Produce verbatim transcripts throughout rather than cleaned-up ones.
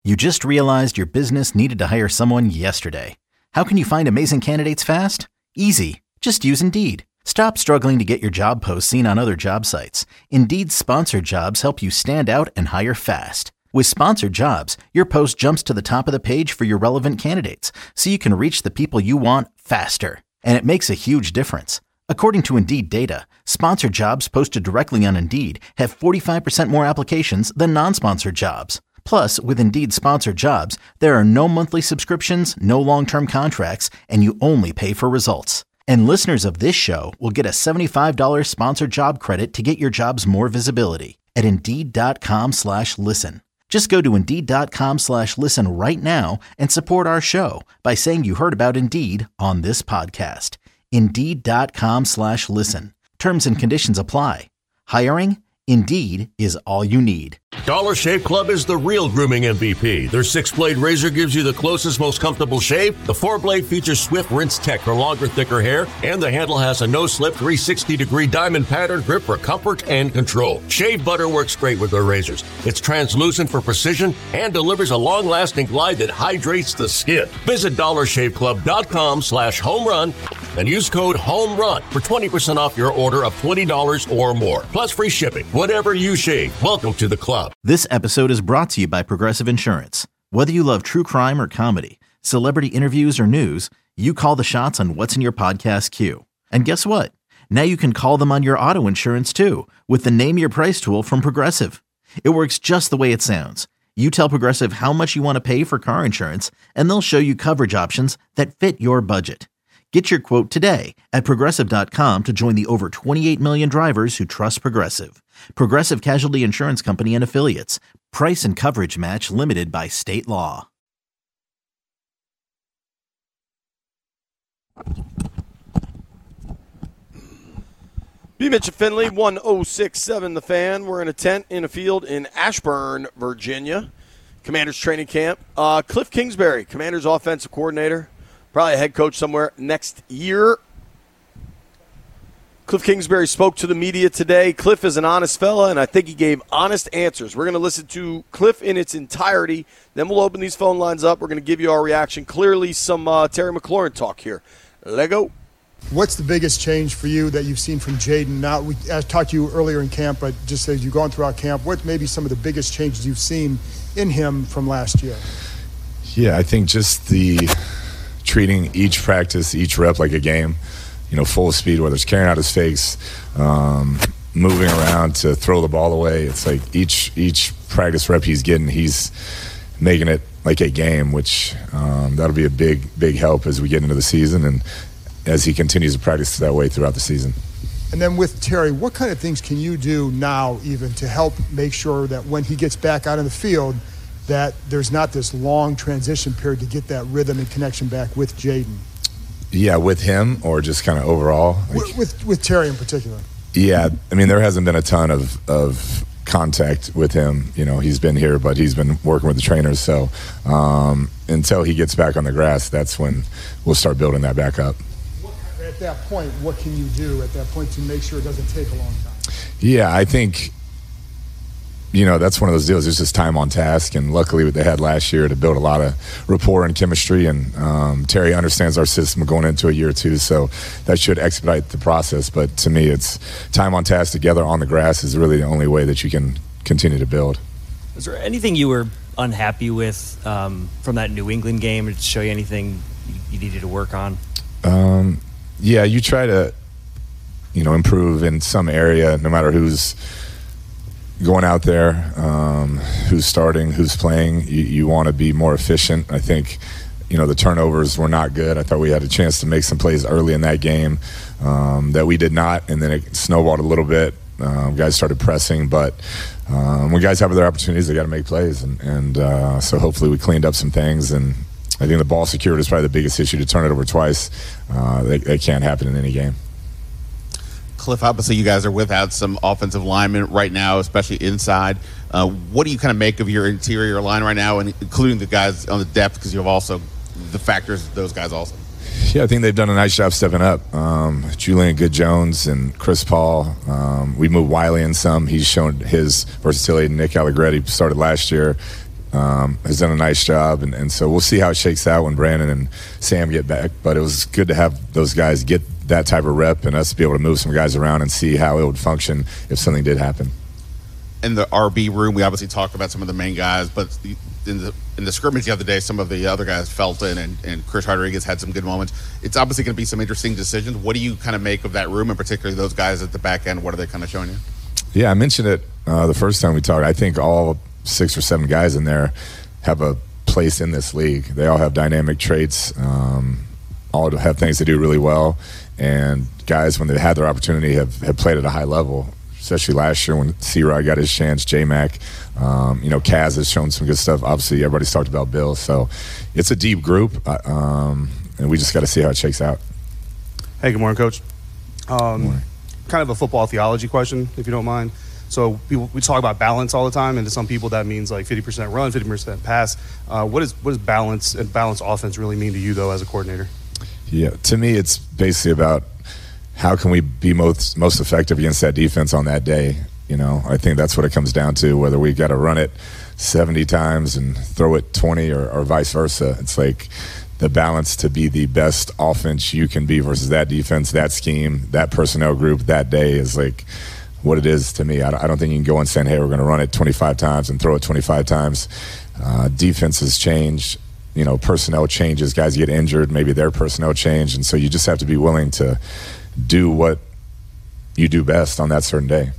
You just realized your business needed to hire someone yesterday. How can you find amazing candidates fast? Easy. Just use Indeed. Stop struggling to get your job posts seen on other job sites. Indeed's sponsored jobs help you stand out and hire fast. With sponsored jobs, your post jumps to the top of the page for your relevant candidates, so you can reach the people you want faster. And it makes a huge difference. According to Indeed data, sponsored jobs posted directly on Indeed have forty-five percent more applications than non-sponsored jobs. Plus, with Indeed sponsored jobs, there are no monthly subscriptions, no long-term contracts, and you only pay for results. And listeners of this show will get a seventy-five dollars sponsored job credit to get your jobs more visibility at Indeed.com slash listen. Just go to Indeed.com slash listen right now and support our show by saying you heard about Indeed on this podcast. Indeed.com slash listen. Terms and conditions apply. Hiring? Indeed is all you need. Dollar Shave Club is the real grooming M V P. Their six-blade razor gives you the closest, most comfortable shave. The four-blade features Swift Rinse Tech for longer, thicker hair. And the handle has a no-slip three hundred sixty degree diamond pattern grip for comfort and control. Shave butter works great with their razors. It's translucent for precision and delivers a long-lasting glide that hydrates the skin. Visit dollarshaveclub.com slash home run and use code HOMERUN for twenty percent off your order of twenty dollars or more. Plus free shipping. Whatever you shave, welcome to the club. This episode is brought to you by Progressive Insurance. Whether you love true crime or comedy, celebrity interviews or news, you call the shots on what's in your podcast queue. And guess what? Now you can call them on your auto insurance too with the Name Your Price tool from Progressive. It works just the way it sounds. You tell Progressive how much you want to pay for car insurance, and they'll show you coverage options that fit your budget. Get your quote today at Progressive dot com to join the over twenty-eight million drivers who trust Progressive. Progressive Casualty Insurance Company and Affiliates. Price and coverage match limited by state law. B. Mitch and Finley, one oh six point seven The Fan. We're in a tent in a field in Ashburn, Virginia. Commanders training camp. Uh, Cliff Kingsbury, Commanders offensive coordinator. Probably a head coach somewhere next year. Cliff Kingsbury spoke to the media today. Cliff is an honest fella, and I think he gave honest answers. We're going to listen to Cliff in its entirety. Then we'll open these phone lines up. We're going to give you our reaction. Clearly some uh, Terry McLaurin talk here. Lego. What's the biggest change for you that you've seen from Jaden? Now, we I talked to you earlier in camp, but just as you've gone throughout camp, what may be some of the biggest changes you've seen in him from last year? Yeah, I think just the treating each practice, each rep like a game, you know, full speed, whether it's carrying out his fakes, um, moving around to throw the ball away. It's like each each practice rep he's getting, he's making it like a game, which um, that'll be a big, big help as we get into the season and as he continues to practice that way throughout the season. And then with Terry, what kind of things can you do now even to help make sure that when he gets back out in the field that there's not this long transition period to get that rhythm and connection back with Jaden? Yeah, with him or just kind of overall? Like, with, with with Terry in particular. Yeah, I mean, there hasn't been a ton of, of contact with him. You know, he's been here, but he's been working with the trainers. So um, until he gets back on the grass, that's when we'll start building that back up. At that point, what can you do at that point to make sure it doesn't take a long time? Yeah, I think, you know, that's one of those deals. It's just time on task, and luckily what they had last year to build a lot of rapport and chemistry, and um, Terry understands our system going into a year or two, so that should expedite the process. But to me, it's time on task together on the grass is really the only way that you can continue to build. Was there anything you were unhappy with um, from that New England game? Did it show you anything you needed to work on? Um, yeah, you try to, you know, improve in some area, no matter who's going out there, um, who's starting, who's playing. You, you want to be more efficient. I think, you know, the turnovers were not good. I thought we had a chance to make some plays early in that game um, that we did not, and then it snowballed a little bit. Um, guys started pressing, but um, when guys have their opportunities, they got to make plays, and, and uh, so hopefully we cleaned up some things. And I think the ball secured is probably the biggest issue. To turn it over twice, uh, that, that can't happen in any game. Cliff, obviously you guys are without some offensive linemen right now, especially inside. Uh, what do you kind of make of your interior line right now, and including the guys on the depth, because you have also the factors of those guys also? Yeah, I think they've done a nice job stepping up. Um, Julian Good-Jones and Chris Paul. Um, we moved Wiley in some. He's shown his versatility. Nick Allegretti started last year. um, has done a nice job, and, and so we'll see how it shakes out when Brandon and Sam get back. But it was good to have those guys get that type of rep and us to be able to move some guys around and see how it would function if something did happen. In the R B room, we obviously talked about some of the main guys, but in the in the scrimmage the other day, some of the other guys, Felton and, and Chris Rodriguez, had some good moments. It's obviously going to be some interesting decisions. What do you kind of make of that room, and particularly those guys at the back end? What are they kind of showing you? Yeah, I mentioned it uh, the first time we talked. I think all six or seven guys in there have a place in this league. They all have dynamic traits, um, all have things they do really well, and guys, when they've had their opportunity, have, have played at a high level. Especially last year when C-Rod got his chance, J-Mac, um, you know, Kaz has shown some good stuff. Obviously, everybody's talked about Bill. So it's a deep group, uh, um, and we just got to see how it shakes out. Hey, good morning, Coach. Um, Good morning. Kind of a football theology question, if you don't mind. So people, we talk about balance all the time, and to some people that means like fifty percent run, fifty percent pass. Uh, what, is, what does balance and balanced offense really mean to you, though, as a coordinator? Yeah, to me, it's basically about how can we be most most effective against that defense on that day. You know, I think that's what it comes down to, whether we got to run it seventy times and throw it twenty or, or vice versa. It's like the balance to be the best offense you can be versus that defense, that scheme, that personnel group that day is like what it is to me. I don't, I don't think you can go and say, hey, we're going to run it twenty-five times and throw it twenty-five times. Uh, defenses change. You know, personnel changes. Guys get injured. Maybe their personnel change. And so you just have to be willing to do what you do best on that certain day.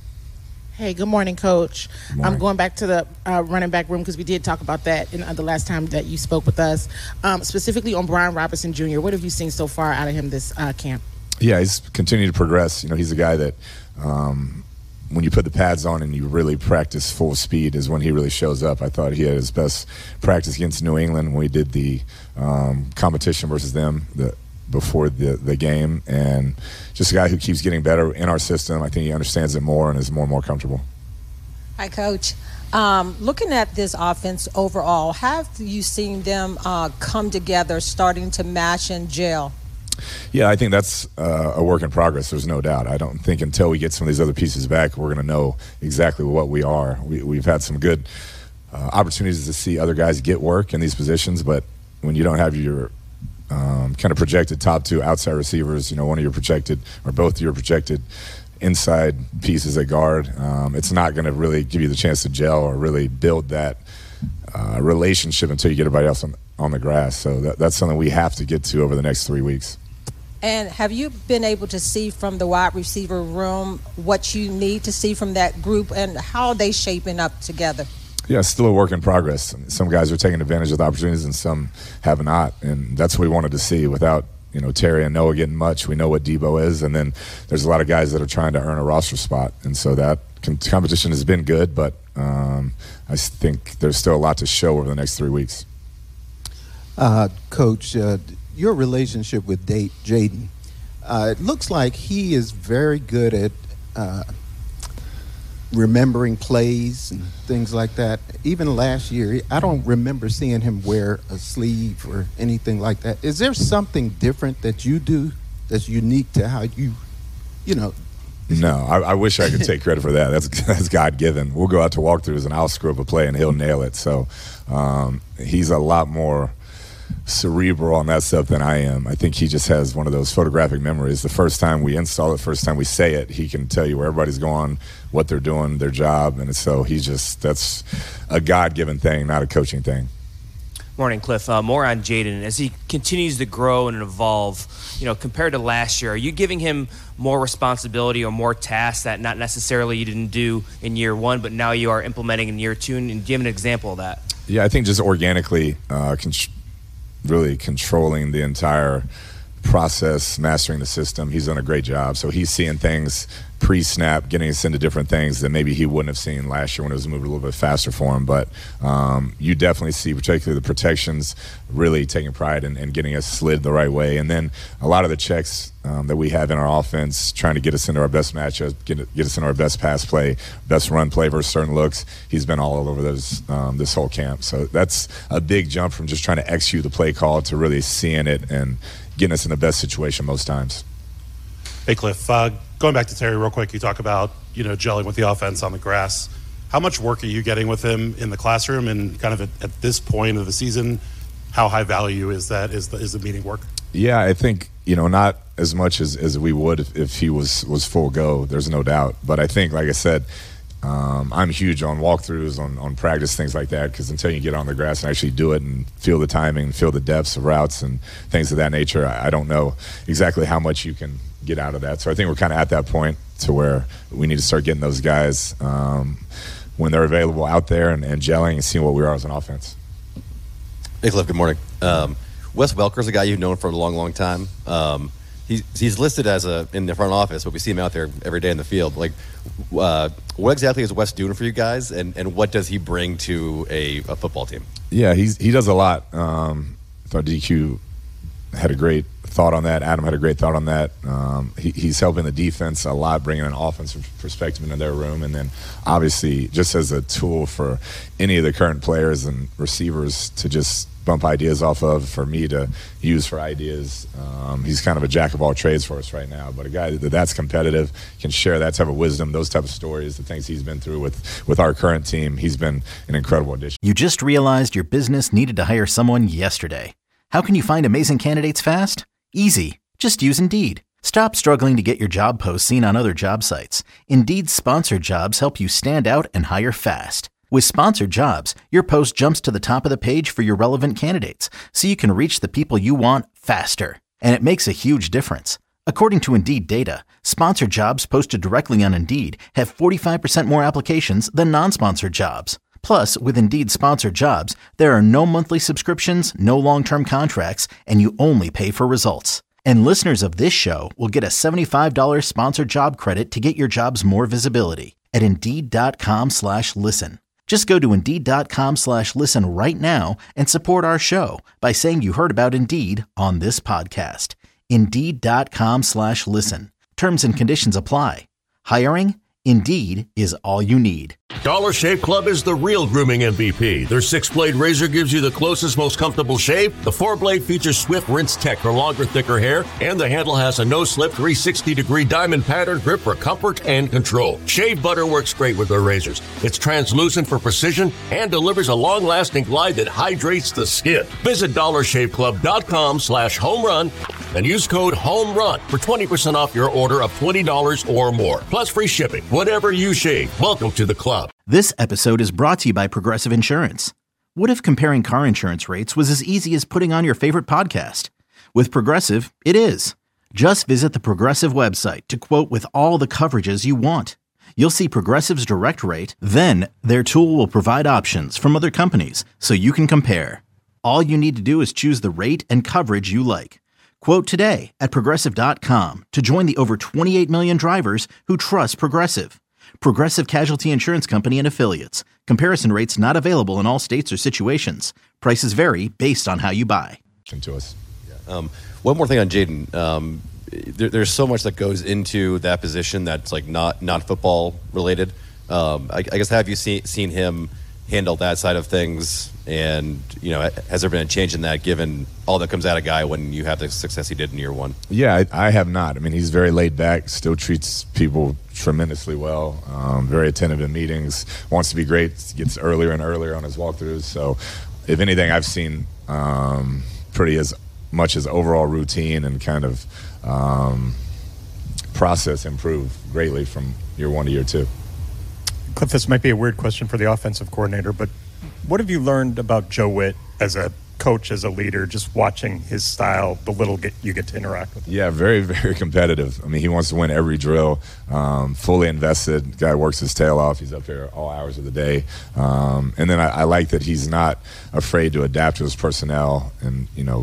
Hey, good morning, Coach. Good morning. I'm going back to the uh, running back room because we did talk about that in uh, the last time that you spoke with us, um, specifically on Brian Robinson Junior What have you seen so far out of him this uh, camp? Yeah, he's continued to progress. You know, he's a guy that um, when you put the pads on and you really practice full speed is when he really shows up. I thought he had his best practice against New England when we did the um, competition versus them, the before the, the game, and just a guy who keeps getting better in our system. I think he understands it more and is more and more comfortable. Hi, Coach. Um, looking at this offense overall, have you seen them uh, come together, starting to match and gel? Yeah, I think that's uh, a work in progress. There's no doubt. I don't think until we get some of these other pieces back, we're going to know exactly what we are. We, we've had some good uh, opportunities to see other guys get work in these positions, but when you don't have your Um, kind of projected top two outside receivers, you know, one of your projected or both your projected inside pieces at guard, um, it's not going to really give you the chance to gel or really build that uh, relationship until you get everybody else on, on the grass. So that, that's something we have to get to over the next three weeks. And have you been able to see from the wide receiver room what you need to see from that group, and how are they shaping up together? Yeah, it's still a work in progress. Some guys are taking advantage of the opportunities and some have not, and that's what we wanted to see. Without, you know, Terry and Noah getting much, we know what Debo is, and then there's a lot of guys that are trying to earn a roster spot, and so that com- competition has been good, but um, I think there's still a lot to show over the next three weeks. Uh, Coach, uh, your relationship with Dave, Jaden, uh, it looks like he is very good at uh, remembering plays and things like that. Even last year, I don't remember seeing him wear a sleeve or anything like that. Is there something different that you do that's unique to how you, you know? No, I, I wish I could take credit for that. That's that's God-given. We'll go out to walkthroughs and I'll screw up a play and he'll nail it. So um, he's a lot more cerebral on that stuff than I am. I think he just has one of those photographic memories. The first time we install it, first time we say it, he can tell you where everybody's going, what they're doing, their job, and so he's just, that's a God-given thing, not a coaching thing. Morning, Cliff. Uh, more on Jaden. As he continues to grow and evolve, you know, compared to last year, are you giving him more responsibility or more tasks that not necessarily you didn't do in year one, but now you are implementing in year two? And do you have an example of that? Yeah, I think just organically, uh, con- really controlling the entire process, mastering the system. He's done a great job. So he's seeing things pre-snap, getting us into different things that maybe he wouldn't have seen last year when it was moving a little bit faster for him. But um, you definitely see, particularly the protections, really taking pride in, in getting us slid the right way. And then a lot of the checks um, that we have in our offense, trying to get us into our best matchups, get, get us into our best pass play, best run play versus certain looks. He's been all over those um, this whole camp. So that's a big jump from just trying to execute the play call to really seeing it and getting us in the best situation most times. Hey, Cliff, uh, going back to Terry real quick, you talk about, you know, gelling with the offense on the grass. How much work are you getting with him in the classroom, and kind of at, at this point of the season, how high value is that? Is the is the meeting work? Yeah, I think, you know, not as much as, as we would if, if he was, was full go, there's no doubt. But I think, like I said, um, I'm huge on walkthroughs, on, on practice, things like that, because until you get on the grass and actually do it and feel the timing, feel the depths of routes and things of that nature, I, I don't know exactly how much you can get out of that. So I think we're kind of at that point to where we need to start getting those guys um, when they're available out there and, and gelling and seeing what we are as an offense. Hey, Cliff, good morning. Um, Wes Welker's a guy you've known for a long, long time. Um, he's, he's listed as a in the front office, but we see him out there every day in the field. Like, uh, what exactly is Wes doing for you guys, and, and what does he bring to a, a football team? Yeah, he's he does a lot. Um, I thought D Q had a great thought on that. Adam had a great thought on that. Um, he, he's helping the defense a lot, bringing an offensive perspective into their room, and then obviously just as a tool for any of the current players and receivers to just bump ideas off of, for me to use for ideas. Um, he's kind of a jack of all trades for us right now, but a guy that that's competitive, can share that type of wisdom, those type of stories, the things he's been through with, with our current team. He's been an incredible addition. You just realized your business needed to hire someone yesterday. How can you find amazing candidates fast? Easy. Just use Indeed. Stop struggling to get your job posts seen on other job sites. Indeed's sponsored jobs help you stand out and hire fast. With sponsored jobs, your post jumps to the top of the page for your relevant candidates, so you can reach the people you want faster. And it makes a huge difference. According to Indeed data, sponsored jobs posted directly on Indeed have forty-five percent more applications than non-sponsored jobs. Plus, with Indeed sponsored jobs, there are no monthly subscriptions, no long-term contracts, and you only pay for results. And listeners of this show will get a seventy-five dollars sponsored job credit to get your jobs more visibility at Indeed.com slash listen. Just go to Indeed.com slash listen right now and support our show by saying you heard about Indeed on this podcast. Indeed.com slash listen. Terms and conditions apply. Hiring? Indeed is all you need. Dollar Shave Club is the real grooming M V P. Their six-blade razor gives you the closest, most comfortable shave. The four-blade features Swift Rinse Tech for longer, thicker hair. And the handle has a no-slip three hundred sixty degree diamond pattern grip for comfort and control. Shave butter works great with their razors. It's translucent for precision and delivers a long-lasting glide that hydrates the skin. Visit dollarshaveclub.com slash home run and use code HOMERUN for twenty percent off your order of twenty dollars or more. Plus free shipping. Whatever you shave, welcome to the club. This episode is brought to you by Progressive Insurance. What if comparing car insurance rates was as easy as putting on your favorite podcast? With Progressive, it is. Just visit the Progressive website to quote with all the coverages you want. You'll see Progressive's direct rate, then their tool will provide options from other companies so you can compare. All you need to do is choose the rate and coverage you like. Quote today at Progressive dot com to join the over twenty-eight million drivers who trust Progressive. Progressive Casualty Insurance Company and Affiliates. Comparison rates not available in all states or situations. Prices vary based on how you buy. To us. Yeah. Um, one more thing on Jaden. Um, there, there's so much that goes into that position that's like not not football related. Um, I, I guess have you seen seen him handle that side of things? And, you know, has there been a change in that given all that comes out of Guy when you have the success he did in year one? Yeah, I, I have not. I mean, he's very laid back, still treats people tremendously well, um, very attentive in meetings, wants to be great, gets earlier and earlier on his walkthroughs. So, if anything, I've seen um, pretty as much as overall routine and kind of um, process improve greatly from year one to year two. Cliff, this might be a weird question for the offensive coordinator, but what have you learned about Joe Witt as a coach, as a leader, just watching his style, the little get, you get to interact with him? Yeah, very, very competitive. I mean, he wants to win every drill, um, fully invested. Guy works his tail off. He's up here all hours of the day. Um, and then I, I like that he's not afraid to adapt to his personnel. And, you know,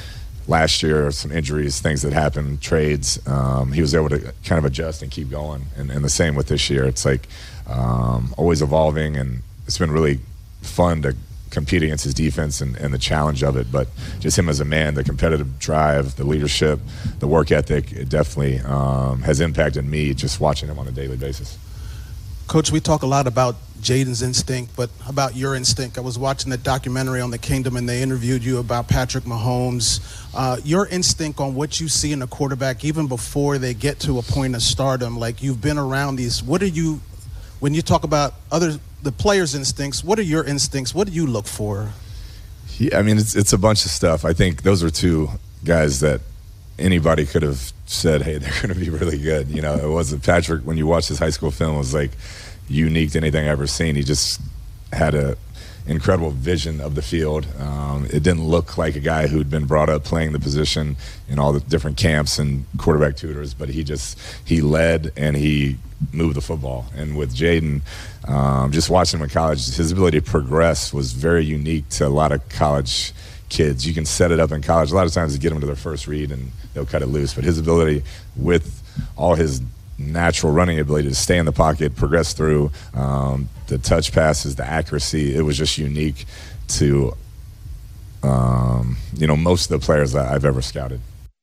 last year, some injuries, things that happened, trades, um, he was able to kind of adjust and keep going. And, and the same with this year. It's like um, always evolving, and it's been really fun to compete against his defense and, and the challenge of it. But just him as a man, the competitive drive, the leadership, the work ethic, it definitely um, has impacted me just watching him on a daily basis. Coach, we talk a lot about Jaden's instinct, but about your instinct. I was watching the documentary on the Kingdom, and they interviewed you about Patrick Mahomes. Uh, your instinct on what you see in a quarterback, even before they get to a point of stardom, like you've been around these. What are you, when you talk about other the players' instincts. What are your instincts? What do you look for? Yeah, I mean, it's it's a bunch of stuff. I think those are two guys that anybody could have said, hey, they're going to be really good. You know, it wasn't Patrick, when you watch his high school film, it was like unique to anything I've ever seen. He just had a incredible vision of the field. Um, it didn't look like a guy who'd been brought up playing the position in all the different camps and quarterback tutors, but he just, he led and he moved the football. And with Jaden, um, just watching him in college, his ability to progress was very unique to a lot of college kids. You can set it up in college. A lot of times you get them to their first read and they'll cut it loose, but his ability with all his natural running ability to stay in the pocket, progress through, um, the touch passes, the accuracy, it was just unique to, um, you know, most of the players that I've ever scouted.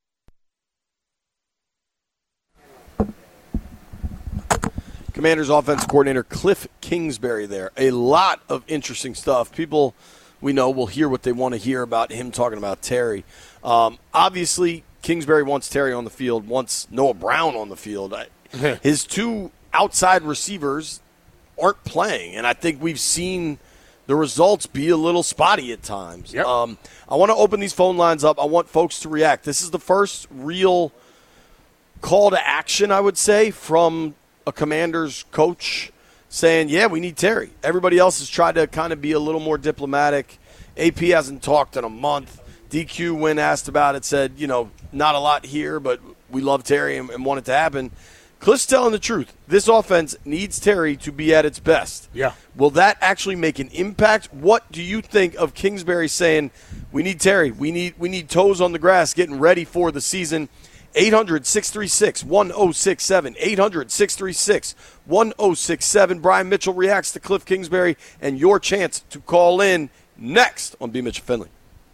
Commanders offensive coordinator Cliff Kingsbury there. A lot of interesting stuff. People we know will hear what they want to hear about him talking about Terry. Um, obviously, Kingsbury wants Terry on the field, wants Noah Brown on the field. His two outside receivers aren't playing, and I think we've seen the results be a little spotty at times. Yep. Um, I want to open these phone lines up. I want folks to react. This is the first real call to action, I would say, from a Commanders coach saying, yeah, we need Terry. Everybody else has tried to kind of be a little more diplomatic. A P hasn't talked in a month. D Q, when asked about it, said, you know, not a lot here, but we love Terry and, and want it to happen. Cliff's telling the truth. This offense needs Terry to be at its best. Yeah. Will that actually make an impact? What do you think of Kingsbury saying, we need Terry, we need we need toes on the grass getting ready for the season? eight hundred, six three six, one oh six seven. eight hundred, six three six, one oh six seven. Brian Mitchell reacts to Cliff Kingsbury and your chance to call in next on B. Mitchell Finley.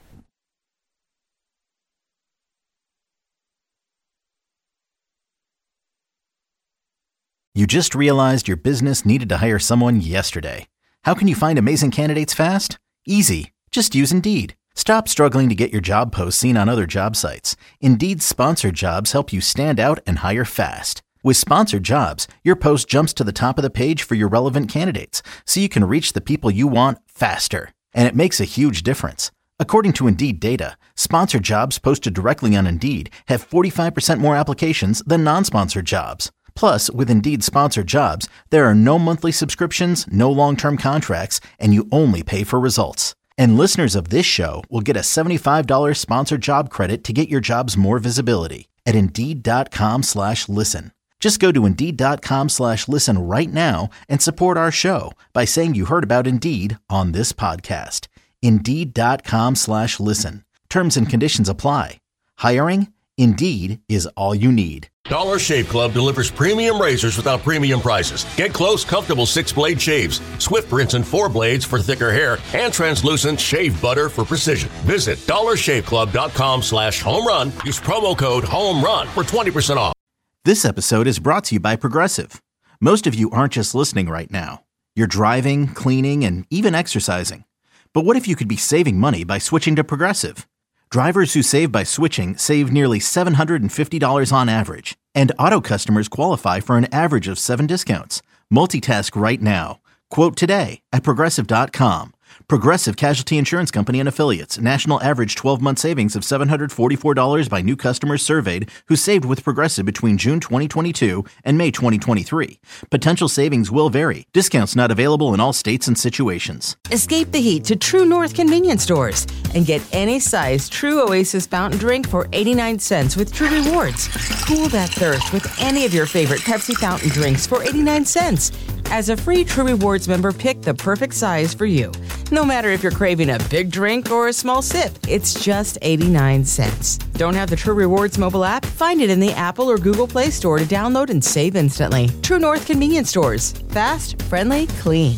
You just realized your business needed to hire someone yesterday. How can you find amazing candidates fast? Easy. Just use Indeed. Stop struggling to get your job posts seen on other job sites. Indeed's sponsored jobs help you stand out and hire fast. With sponsored jobs, your post jumps to the top of the page for your relevant candidates, so you can reach the people you want faster. And it makes a huge difference. According to Indeed data, sponsored jobs posted directly on Indeed have forty-five percent more applications than non-sponsored jobs. Plus, with Indeed sponsored jobs, there are no monthly subscriptions, no long-term contracts, and you only pay for results. And listeners of this show will get a seventy-five dollars sponsored job credit to get your jobs more visibility at Indeed.com slash listen. Just go to Indeed.com slash listen right now and support our show by saying you heard about Indeed on this podcast. Indeed.com slash listen. Terms and conditions apply. Hiring? Indeed is all you need. Dollar Shave Club delivers premium razors without premium prices. Get close, comfortable six-blade shaves, swift rinse and four blades for thicker hair, and translucent shave butter for precision. Visit dollarshaveclub.com slash home run. Use promo code HOMERUN for twenty percent off. This episode is brought to you by Progressive. Most of you aren't just listening right now. You're driving, cleaning, and even exercising. But what if you could be saving money by switching to Progressive? Drivers who save by switching save nearly seven hundred fifty dollars on average, and auto customers qualify for an average of seven discounts. Multitask right now. Quote today at Progressive dot com. Progressive Casualty Insurance Company and Affiliates. National average twelve-month savings of seven hundred forty-four dollars by new customers surveyed who saved with Progressive between June twenty twenty-two and May twenty twenty-three. Potential savings will vary. Discounts not available in all states and situations. Escape the heat to True North convenience stores and get any size True Oasis fountain drink for eighty-nine cents with True Rewards. Cool that thirst with any of your favorite Pepsi fountain drinks for eighty-nine cents. As a free True Rewards member, pick the perfect size for you. No matter if you're craving a big drink or a small sip, it's just eighty-nine cents. Don't have the True Rewards mobile app? Find it in the Apple or Google Play Store to download and save instantly. True North convenience stores. Fast, friendly, clean.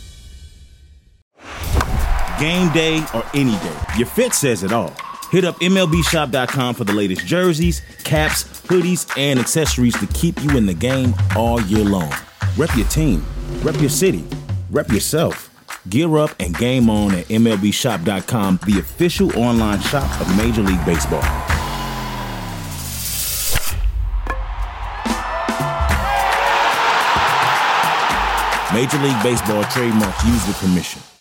Game day or any day, your fit says it all. Hit up M L B shop dot com for the latest jerseys, caps, hoodies, and accessories to keep you in the game all year long. Rep your team, rep your city, rep yourself. Gear up and game on at M L B shop dot com, the official online shop of Major League Baseball. Major League Baseball trademarks used with permission.